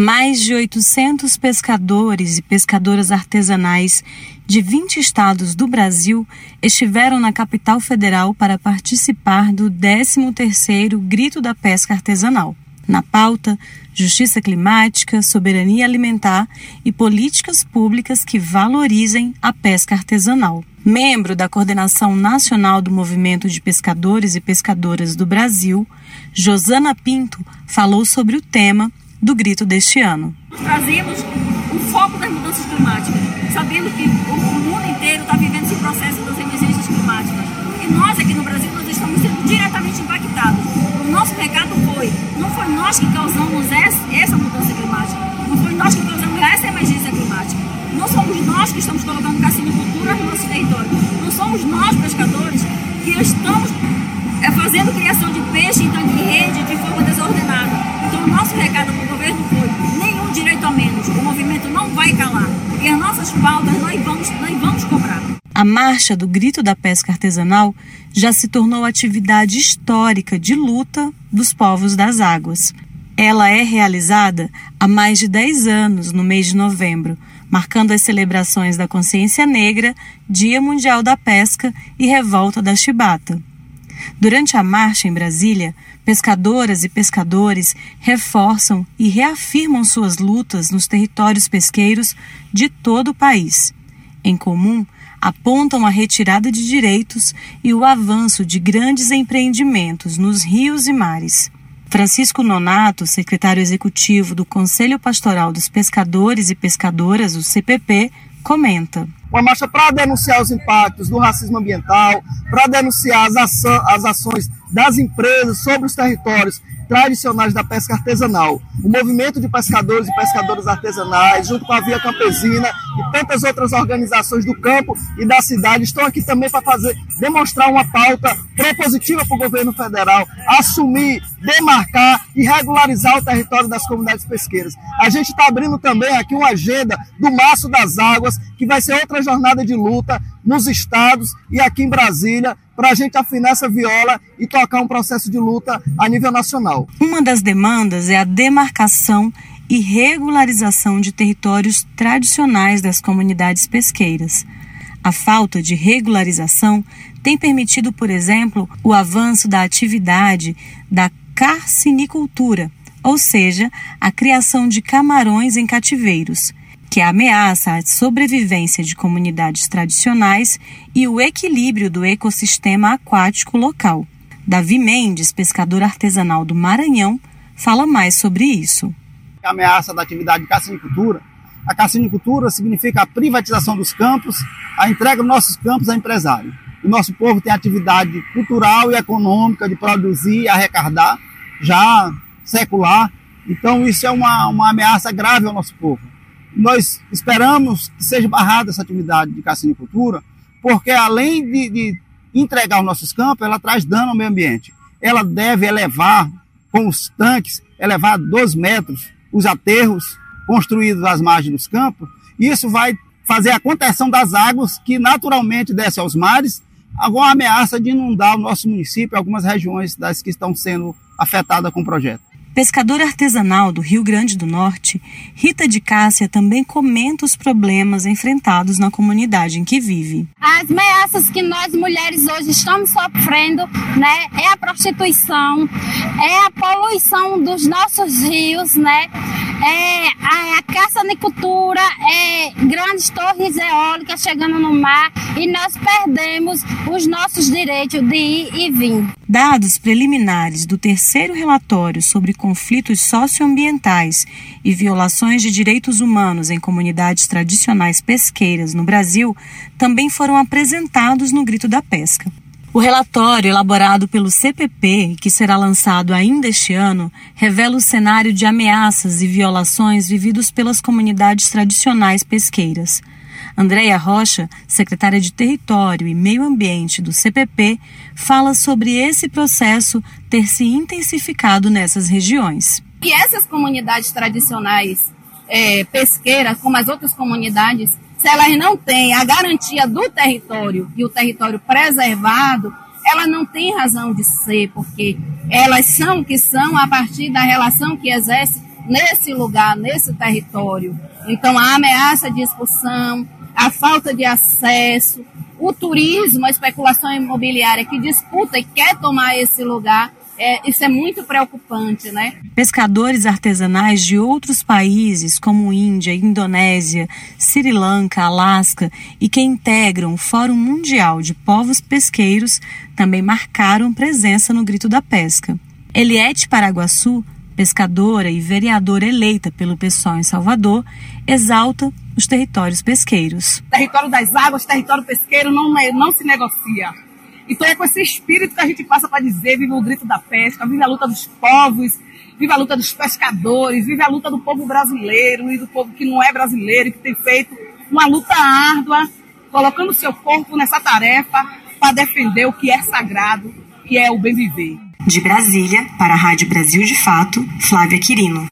Mais de 800 pescadores e pescadoras artesanais de 20 estados do Brasil estiveram na capital federal para participar do 13º Grito da Pesca Artesanal. Na pauta, justiça climática, soberania alimentar e políticas públicas que valorizem a pesca artesanal. Membro da Coordenação Nacional do Movimento de Pescadores e Pescadoras do Brasil, Josana Pinto falou sobre o tema do grito deste ano. Trazemos o foco das mudanças climáticas, sabendo que o mundo inteiro está vivendo esse processo das emergências climáticas. E nós aqui no Brasil, nós estamos sendo diretamente impactados. O nosso recado não foi nós que causamos essa mudança climática, não foi nós que causamos essa emergência climática. Não somos nós que estamos colocando cassinicultura no nosso território. Não somos nós, pescadores, que estamos fazendo criação de peixe em tanque de rede de forma desordenada. Então, o nosso recado para o governo foi: nenhum direito a menos. O movimento não vai calar. E as nossas pautas nós vamos cobrar. A marcha do Grito da Pesca Artesanal já se tornou atividade histórica de luta dos povos das águas. Ela é realizada há mais de 10 anos, no mês de novembro, marcando as celebrações da Consciência Negra, Dia Mundial da Pesca e Revolta da Chibata. Durante a marcha em Brasília, pescadoras e pescadores reforçam e reafirmam suas lutas nos territórios pesqueiros de todo o país. Em comum, apontam a retirada de direitos e o avanço de grandes empreendimentos nos rios e mares. Francisco Nonato, secretário executivo do Conselho Pastoral dos Pescadores e Pescadoras, o CPP, comenta. Uma marcha para denunciar os impactos do racismo ambiental, para denunciar as ações das empresas sobre os territórios tradicionais da pesca artesanal. O movimento de pescadores e pescadoras artesanais, junto com a Via Campesina e tantas outras organizações do campo e da cidade, estão aqui também para demonstrar uma pauta propositiva para o governo federal, assumir, demarcar e regularizar o território das comunidades pesqueiras. A gente está abrindo também aqui uma agenda do Março das Águas, que vai ser outra jornada de luta nos estados e aqui em Brasília, para a gente afinar essa viola e tocar um processo de luta a nível nacional. Uma das demandas é a demarcação e regularização de territórios tradicionais das comunidades pesqueiras. A falta de regularização tem permitido, por exemplo, o avanço da atividade da carcinicultura, ou seja, a criação de camarões em cativeiros, que ameaça a sobrevivência de comunidades tradicionais e o equilíbrio do ecossistema aquático local. Davi Mendes, pescador artesanal do Maranhão, fala mais sobre isso. A ameaça da atividade de carcinicultura. A carcinicultura significa a privatização dos campos, a entrega dos nossos campos a empresário. O nosso povo tem atividade cultural e econômica de produzir e arrecadar, já secular. Então isso é uma ameaça grave ao nosso povo. Nós esperamos que seja barrada essa atividade de carcinicultura, porque além de entregar os nossos campos, ela traz dano ao meio ambiente. Ela deve elevar, com os tanques, elevar 2 metros os aterros construídos às margens dos campos, e isso vai fazer a contenção das águas que naturalmente descem aos mares, alguma ameaça de inundar o nosso município e algumas regiões das que estão sendo afetadas com o projeto. Pescadora artesanal do Rio Grande do Norte, Rita de Cássia também comenta os problemas enfrentados na comunidade em que vive. As ameaças que nós mulheres hoje estamos sofrendo, né, é a prostituição, é a poluição dos nossos rios, né, é a carcinicultura, é grandes torres eólicas chegando no mar e nós perdemos os nossos direitos de ir e vir. Dados preliminares do 3º relatório sobre conflitos socioambientais e violações de direitos humanos em comunidades tradicionais pesqueiras no Brasil também foram apresentados no Grito da Pesca. O relatório, elaborado pelo CPP, que será lançado ainda este ano, revela o cenário de ameaças e violações vividos pelas comunidades tradicionais pesqueiras. Andréia Rocha, secretária de Território e Meio Ambiente do CPP, fala sobre esse processo ter se intensificado nessas regiões. E essas comunidades tradicionais pesqueiras, como as outras comunidades, se elas não têm a garantia do território e o território preservado, elas não têm razão de ser, porque elas são o que são a partir da relação que exerce nesse lugar, nesse território. Então, a ameaça de expulsão, a falta de acesso, o turismo, a especulação imobiliária que disputa e quer tomar esse lugar, isso é muito preocupante, né? Pescadores artesanais de outros países, como Índia, Indonésia, Sri Lanka, Alasca, e que integram o Fórum Mundial de Povos Pesqueiros, também marcaram presença no Grito da Pesca. Eliete Paraguaçu, pescadora e vereadora eleita pelo PSOL em Salvador, exalta os territórios pesqueiros. O território das águas, território pesqueiro não se negocia. Então é com esse espírito que a gente passa para dizer: viva o grito da pesca, viva a luta dos povos, viva a luta dos pescadores, viva a luta do povo brasileiro e do povo que não é brasileiro e que tem feito uma luta árdua, colocando seu corpo nessa tarefa para defender o que é sagrado, que é o bem viver. De Brasília, para a Rádio Brasil de Fato, Flávia Quirino.